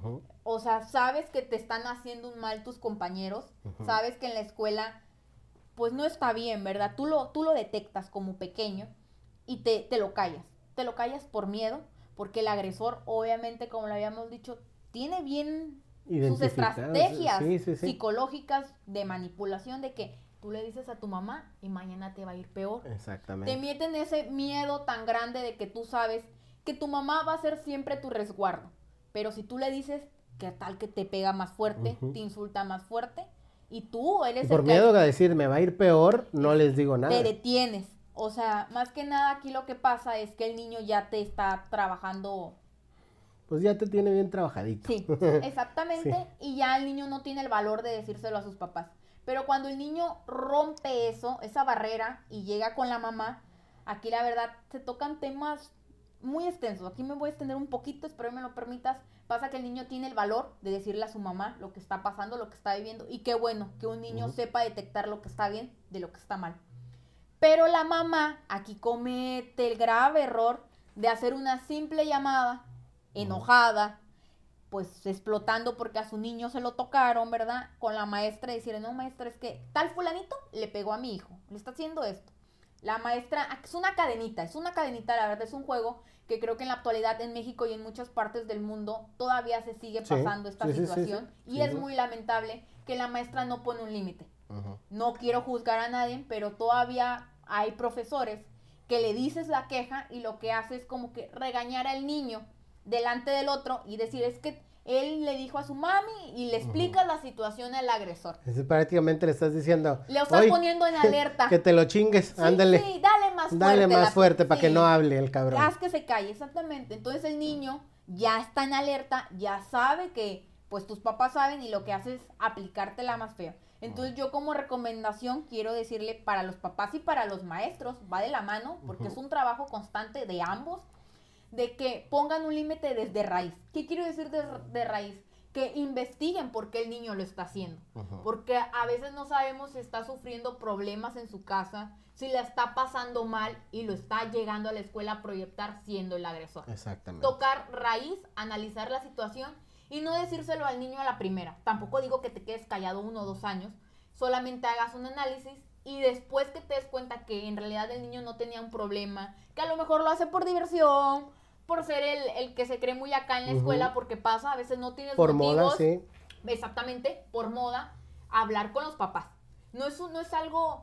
O sea, sabes que te están haciendo un mal tus compañeros, sabes que en la escuela pues no está bien, ¿verdad? Tú lo detectas como pequeño y te lo callas. Te lo callas por miedo, porque el agresor, obviamente, como lo habíamos dicho, tiene bien sus estrategias psicológicas de manipulación, de que tú le dices a tu mamá y mañana te va a ir peor.
Exactamente.
Te meten ese miedo tan grande de que tú sabes que tu mamá va a ser siempre tu resguardo. Pero si tú le dices que tal que te pega más fuerte, te insulta más fuerte, y tú eres
y por miedo a decir me va a ir peor, no les digo nada.
Te detienes. O sea, más que nada aquí lo que pasa es que el niño ya te está trabajando.
Pues ya te tiene bien trabajadito.
Sí, exactamente. Sí. Y ya el niño no tiene el valor de decírselo a sus papás. Pero cuando el niño rompe esa barrera y llega con la mamá, aquí la verdad se tocan temas muy extenso. Aquí me voy a extender un poquito, espero me lo permitas. Pasa que el niño tiene el valor de decirle a su mamá lo que está pasando, lo que está viviendo. Y qué bueno que un niño sepa detectar lo que está bien de lo que está mal. Pero la mamá aquí comete el grave error de hacer una simple llamada, enojada, pues explotando porque a su niño se lo tocaron, ¿verdad? Con la maestra y decirle, no, maestra, es que tal fulanito le pegó a mi hijo, le está haciendo esto. La maestra, es una cadenita, la verdad es un juego que creo que en la actualidad en México y en muchas partes del mundo todavía se sigue pasando esta situación y es muy lamentable que la maestra no pone un límite. No quiero juzgar a nadie, pero todavía hay profesores que le dices la queja y lo que hace es como que regañar al niño delante del otro y decir, es que él le dijo a su mami y le explicas la situación al agresor.
Es prácticamente le estás diciendo,
le estás poniendo en alerta.
Que te lo chingues, sí, ándale.
Sí, dale más fuerte.
Dale más fuerte para que no hable el cabrón.
Haz que se calle, exactamente. Entonces el niño ya está en alerta, ya sabe que pues tus papás saben y lo que hace es aplicártela más fea. Entonces yo como recomendación quiero decirle para los papás y para los maestros, va de la mano, porque es un trabajo constante de ambos, de que pongan un límite desde raíz. ¿Qué quiero decir de raíz? Que investiguen por qué el niño lo está haciendo. Porque a veces no sabemos si está sufriendo problemas en su casa, si la está pasando mal y lo está llegando a la escuela a proyectar siendo el agresor.
Exactamente.
Tocar raíz, analizar la situación y no decírselo al niño a la primera. Tampoco digo que te quedes callado 1 o 2 años, solamente hagas un análisis y después que te des cuenta que en realidad el niño no tenía un problema, que a lo mejor lo hace por diversión, por ser el que se cree muy acá en la escuela, porque pasa, a veces no tienes
por
motivos.
Moda, sí.
Exactamente, por moda, hablar con los papás. No es algo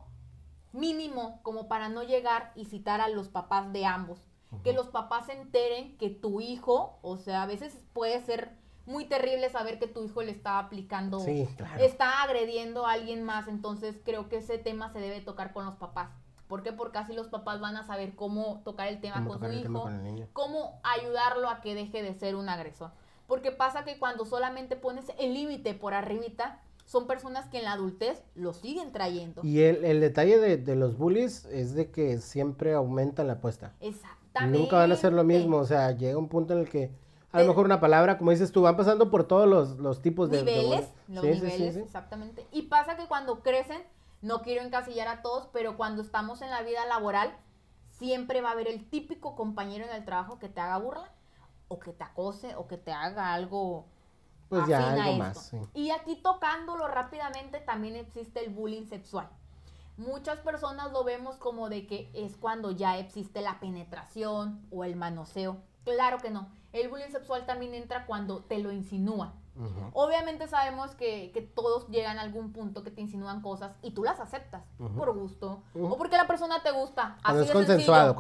mínimo como para no llegar y citar a los papás de ambos. Que los papás se enteren que tu hijo, o sea, a veces puede ser muy terrible saber que tu hijo le está aplicando, está agrediendo a alguien más, entonces creo que ese tema se debe tocar con los papás. ¿Por qué? Porque así los papás van a saber cómo tocar el tema con su hijo, cómo ayudarlo a que deje de ser un agresor. Porque pasa que cuando solamente pones el límite por arribita, son personas que en la adultez lo siguen trayendo.
Y el detalle de los bullies es de que siempre aumentan la apuesta.
Exactamente.
Nunca van a ser lo mismo, o sea, llega un punto en el que a lo mejor una palabra, como dices tú, van pasando por todos los tipos de
niveles,
sí.
Exactamente. Y pasa que cuando crecen, no quiero encasillar a todos, pero cuando estamos en la vida laboral, siempre va a haber el típico compañero en el trabajo que te haga burla, o que te acose, o que te haga algo
pues ya algo más. Sí.
Y aquí tocándolo rápidamente, también existe el bullying sexual. Muchas personas lo vemos como de que es cuando ya existe la penetración o el manoseo. Claro que no. El bullying sexual también entra cuando te lo insinúan. Obviamente sabemos que todos llegan a algún punto que te insinúan cosas y tú las aceptas por gusto o porque la persona te gusta.
Cuando es consensuado.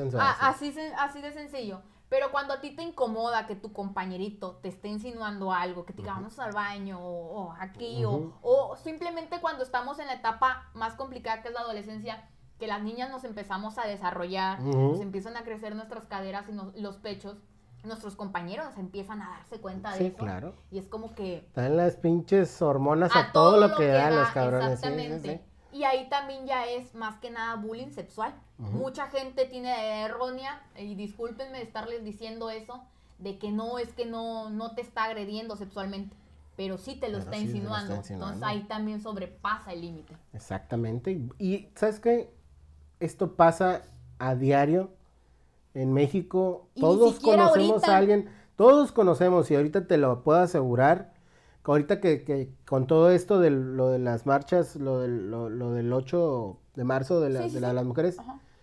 Así de sencillo. Pero cuando a ti te incomoda que tu compañerito te esté insinuando algo, que te diga vamos al baño o aquí o simplemente cuando estamos en la etapa más complicada que es la adolescencia, que las niñas nos empezamos a desarrollar, nos empiezan a crecer nuestras caderas y los pechos, nuestros compañeros empiezan a darse cuenta de eso.
Claro.
Y es como que
están las pinches hormonas a todo lo que da los cabrones.
Exactamente. Sí. Y ahí también ya es más que nada bullying sexual. Mucha gente tiene errónea, y discúlpenme de estarles diciendo eso, de que no te está agrediendo sexualmente, pero sí te lo está insinuando. Entonces ahí también sobrepasa el límite.
Exactamente. Y ¿sabes qué? Esto pasa a diario en México. Todos conocemos a alguien, todos conocemos, y ahorita te lo puedo asegurar, que ahorita que con todo esto de lo de las marchas, lo del 8 de marzo de las mujeres,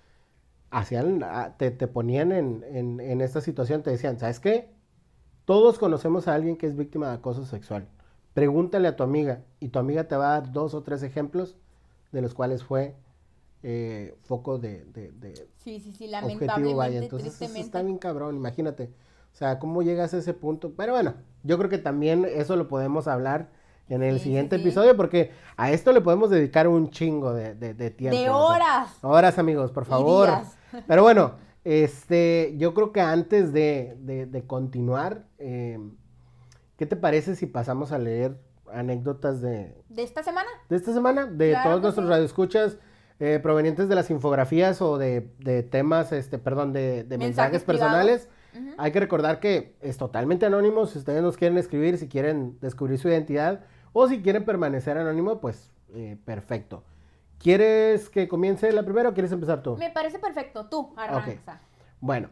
te ponían en esta situación, te decían, ¿sabes qué? Todos conocemos a alguien que es víctima de acoso sexual. Pregúntale a tu amiga, y tu amiga te va a dar 2 o 3 ejemplos de los cuales fue foco de
lamentablemente,
objetivo, vaya. Entonces
tristemente.
Está bien cabrón, imagínate. O sea, ¿cóómo llegas a ese punto? Pero bueno, yo creo que también eso lo podemos hablar en el siguiente episodio, porque a esto le podemos dedicar un chingo de tiempo.
De horas.
O sea, horas, amigos, por favor. Pero bueno, yo creo que antes de continuar, ¿qué te parece si pasamos a leer anécdotas de
esta semana?
De esta semana, de claro todos nuestros radioescuchas. provenientes de las infografías o de temas, perdón, de mensajes personales.
Uh-huh.
Hay que recordar que es totalmente anónimo. Si ustedes nos quieren escribir, si quieren descubrir su identidad o si quieren permanecer anónimo, pues perfecto. ¿Quieres que comience la primera o quieres empezar tú?
Me parece perfecto. Tú, arranca.
Okay. Bueno.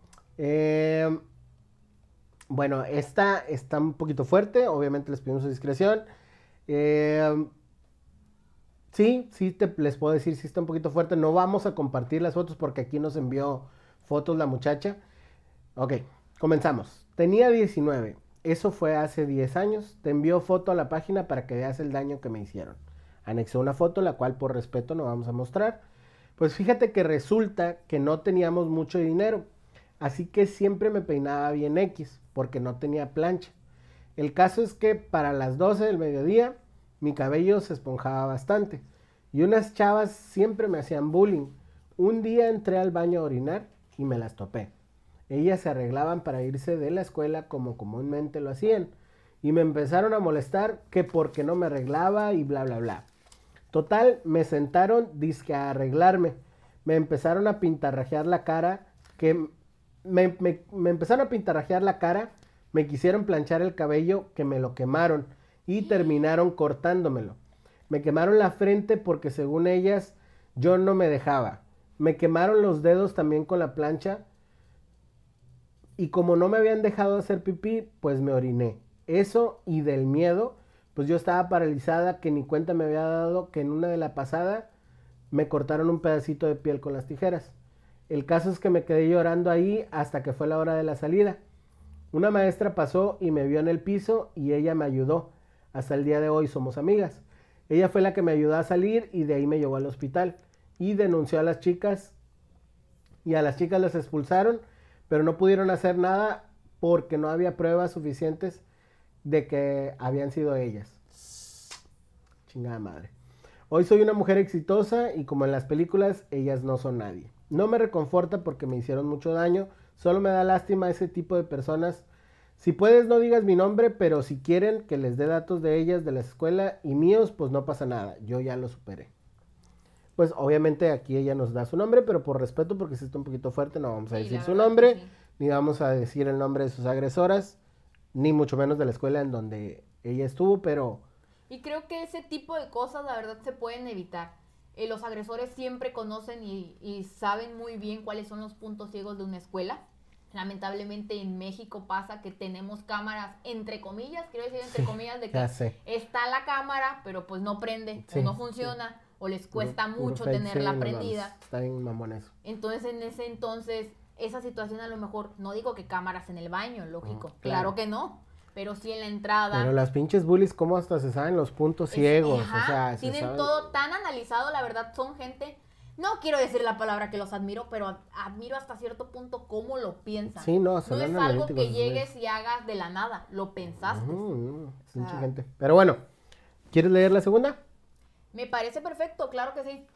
Bueno, esta está un poquito fuerte. Obviamente les pedimos su discreción. Sí, les puedo decir, sí está un poquito fuerte. No vamos a compartir las fotos porque aquí nos envió fotos la muchacha. Ok, comenzamos. Tenía 19. Eso fue hace 10 años. Te envió foto a la página para que veas el daño que me hicieron. Anexó una foto, la cual por respeto no vamos a mostrar. Pues fíjate que resulta que no teníamos mucho dinero. Así que siempre me peinaba bien X, porque no tenía plancha. El caso es que para las 12 del mediodía, mi cabello se esponjaba bastante. Y unas chavas siempre me hacían bullying. Un día entré al baño a orinar y me las topé. Ellas se arreglaban para irse de la escuela como comúnmente lo hacían. Y me empezaron a molestar que porque no me arreglaba y bla bla bla. Total, me sentaron dizque a arreglarme. Me empezaron a pintarrajear la cara. Me empezaron a pintarrajear la cara. Me quisieron planchar el cabello que me lo quemaron. Y terminaron cortándomelo. Me quemaron la frente porque según ellas yo no me dejaba. Me quemaron los dedos también con la plancha. Y como no me habían dejado hacer pipí, pues me oriné. Eso y del miedo, pues yo estaba paralizada que ni cuenta me había dado que en una de la pasada me cortaron un pedacito de piel con las tijeras. El caso es que me quedé llorando ahí hasta que fue la hora de la salida. Una maestra pasó y me vio en el piso y ella me ayudó. Hasta el día de hoy somos amigas. Ella fue la que me ayudó a salir y de ahí me llevó al hospital. Y denunció a las chicas. Y a las chicas las expulsaron, pero no pudieron hacer nada porque no había pruebas suficientes de que habían sido ellas. Chingada madre. Hoy soy una mujer exitosa y como en las películas, ellas no son nadie. No me reconforta porque me hicieron mucho daño. Solo me da lástima ese tipo de personas. Si puedes no digas mi nombre, pero si quieren que les dé datos de ellas, de la escuela y míos, pues no pasa nada, yo ya lo superé. Pues obviamente aquí ella nos da su nombre, pero por respeto, porque si está un poquito fuerte, no vamos a decir su nombre, sí. Ni vamos a decir el nombre de sus agresoras, ni mucho menos de la escuela en donde ella estuvo, pero...
Y creo que ese tipo de cosas, la verdad, se pueden evitar. Los agresores siempre conocen y saben muy bien cuáles son los puntos ciegos de una escuela. Lamentablemente en México pasa que tenemos cámaras, entre comillas, quiero decir entre comillas, de que está la cámara, pero pues no prende, o no funciona, o les cuesta mucho tenerla prendida.
Está bien mamón eso.
Entonces, en ese entonces, esa situación a lo mejor, no digo que cámaras en el baño, lógico, claro que no, pero sí en la entrada.
Pero las pinches bullies, ¿cómo hasta se saben los puntos ciegos?
Ajá,
o sea,
tienen todo tan analizado, la verdad, son gente... No quiero decir la palabra que los admiro, pero admiro hasta cierto punto cómo lo piensan.
Sí, no
es algo que llegues y hagas de la nada, lo pensaste.
Mucha gente. Pero bueno, ¿quieres leer la segunda?
Me parece perfecto, claro que sí.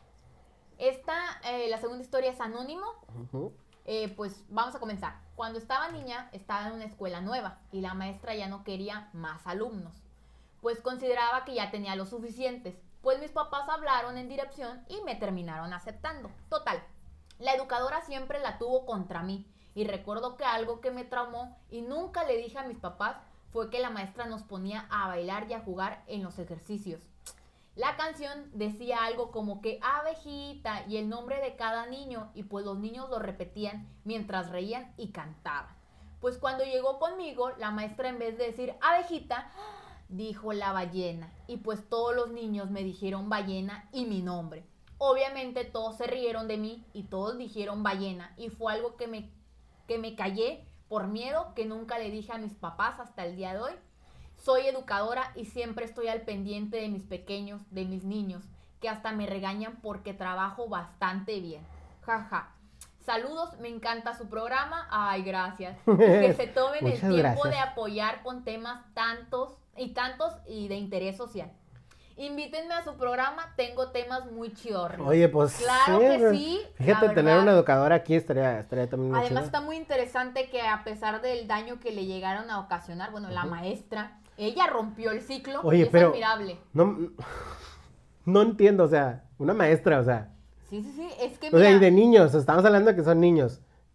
La segunda historia es anónimo. Pues vamos a comenzar. Cuando estaba niña, estaba en una escuela nueva y la maestra ya no quería más alumnos, pues consideraba que ya tenía los suficientes. Pues mis papás hablaron en dirección y me terminaron aceptando. Total, la educadora siempre la tuvo contra mí. Y recuerdo que algo que me traumó y nunca le dije a mis papás fue que la maestra nos ponía a bailar y a jugar en los ejercicios. La canción decía algo como que abejita y el nombre de cada niño y pues los niños lo repetían mientras reían y cantaban. Pues cuando llegó conmigo, la maestra en vez de decir abejita... dijo la ballena, y pues todos los niños me dijeron ballena y mi nombre. Obviamente todos se rieron de mí y todos dijeron ballena, y fue algo que me callé por miedo, que nunca le dije a mis papás hasta el día de hoy. Soy educadora y siempre estoy al pendiente de mis pequeños, de mis niños, que hasta me regañan porque trabajo bastante bien. Jaja. Saludos, me encanta su programa. Ay, gracias. Que se tomen el tiempo de apoyar con temas tantos y de interés social. Invítenme a su programa, tengo temas muy chidorros.
Oye, pues
claro que sí.
Fíjate, tener una educadora aquí estaría también muy
Además
chido.
está muy interesante que a pesar del daño que le llegaron a ocasionar, bueno, la maestra, ella rompió el ciclo.
Oye,
y es
pero
admirable.
No entiendo, o sea, una maestra, o sea,
Sí, sí, sí, es que
O sea,
mira...
y de niños, estamos hablando de que son niños.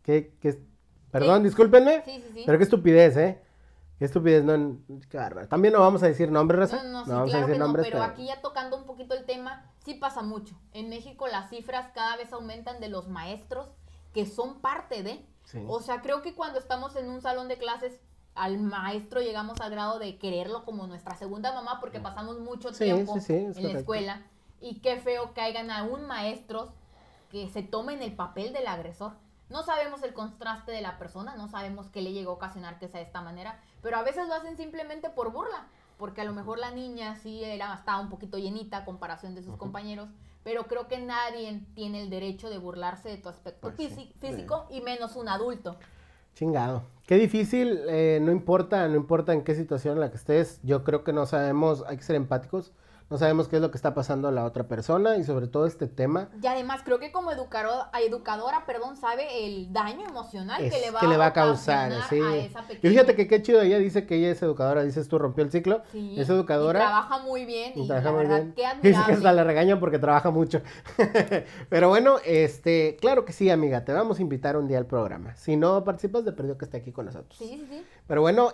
Perdón,
Sí.
discúlpenme,
Sí, sí, sí.
pero qué estupidez, ¿eh? Qué estupidez, no, qué bárbaro. También no vamos a decir nombres, Raza.
No,
No
sí,
vamos a
claro
decir
que no,
nombres,
pero aquí ya tocando un poquito el tema, sí pasa mucho. En México las cifras cada vez aumentan de los maestros que son parte de.
Sí.
O sea, creo que cuando estamos en un salón de clases, al maestro llegamos al grado de quererlo como nuestra segunda mamá porque pasamos mucho tiempo
es
en la
correcto.
escuela. Y qué feo que hayan aún maestros que se tomen el papel del agresor. No sabemos el contraste de la persona, no sabemos qué le llegó a ocasionar que sea de esta manera, pero a veces lo hacen simplemente por burla, porque a lo mejor la niña sí estaba un poquito llenita a comparación de sus compañeros, pero creo que nadie tiene el derecho de burlarse de tu aspecto
Pues sí.
físico y menos un adulto.
Chingado. Qué difícil, no importa en qué situación en la que estés, yo creo que no sabemos, hay que ser empáticos, no sabemos qué es lo que está pasando a la otra persona y sobre todo este tema.
Y además creo que como educadora, sabe el daño emocional que le va
a
a
causar,
ocasionar
sí.
a esa pequeña.
Y fíjate que qué chido, ella dice que ella es educadora, dices tú, rompió el ciclo,
Sí,
es educadora.
y trabaja muy bien y
Trabaja
la
muy
verdad,
bien.
qué
Dice que hasta
admirable.
le regañan porque trabaja mucho. Pero bueno, claro que sí, amiga, te vamos a invitar un día al programa. Si no participas, de perdido que esté aquí con nosotros.
Sí, sí, sí.
Pero bueno,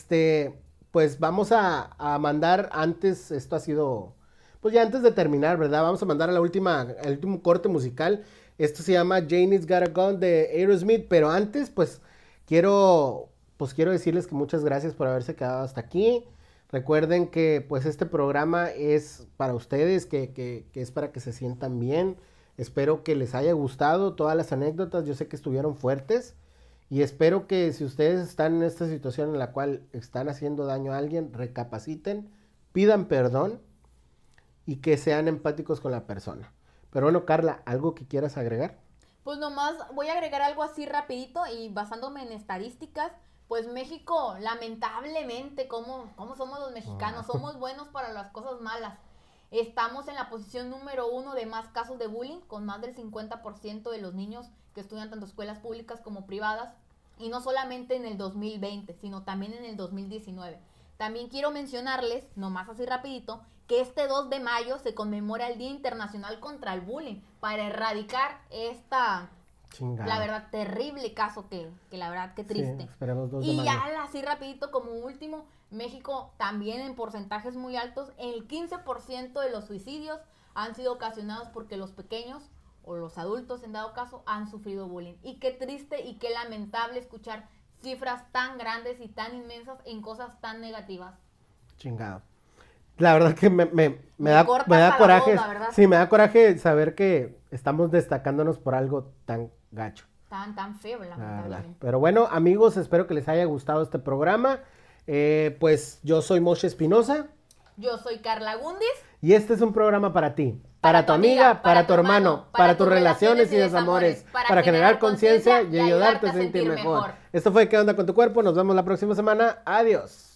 pues vamos a mandar antes, esto ha sido, pues ya antes de terminar, ¿verdad? Vamos a mandar al último corte musical. Esto se llama Janie's Got a Gun de Aerosmith, pero antes, pues quiero decirles que muchas gracias por haberse quedado hasta aquí. Recuerden que pues este programa es para ustedes, que es para que se sientan bien. Espero que les haya gustado todas las anécdotas, yo sé que estuvieron fuertes. Y espero que si ustedes están en esta situación en la cual están haciendo daño a alguien, recapaciten, pidan perdón y que sean empáticos con la persona. Pero bueno, Carla, ¿algo que quieras agregar?
Pues nomás voy a agregar algo así rapidito y basándome en estadísticas, pues México, lamentablemente, ¿cómo somos los mexicanos? Somos buenos para las cosas malas. Estamos en la posición número 1 de más casos de bullying, con más del 50% de los niños que estudian tanto escuelas públicas como privadas, y no solamente en el 2020, sino también en el 2019. También quiero mencionarles, nomás así rapidito, que este 2 de mayo se conmemora el Día Internacional contra el Bullying, para erradicar la verdad, terrible caso que la verdad, qué triste.
Sí, esperemos 2 de
y
mayo.
ya así rapidito, como último, México también en porcentajes muy altos, el 15% de los suicidios han sido ocasionados porque los pequeños o los adultos en dado caso han sufrido bullying. Y qué triste y qué lamentable escuchar cifras tan grandes y tan inmensas en cosas tan negativas.
Chingado. La verdad que me da
corta
coraje.
la voz, la verdad.
Sí, me da coraje saber que estamos destacándonos por algo tan gacho.
Tan feo, lamentablemente.
Pero bueno, amigos, espero que les haya gustado este programa. Pues yo soy Moshe Espinosa.
Yo soy Carla Gundis.
Y este es un programa para ti, para tu amiga, para tu hermano, para tus relaciones y desamores, para generar conciencia y ayudarte a sentir mejor. Esto fue ¿Qué onda con tu cuerpo? Nos vemos la próxima semana. Adiós.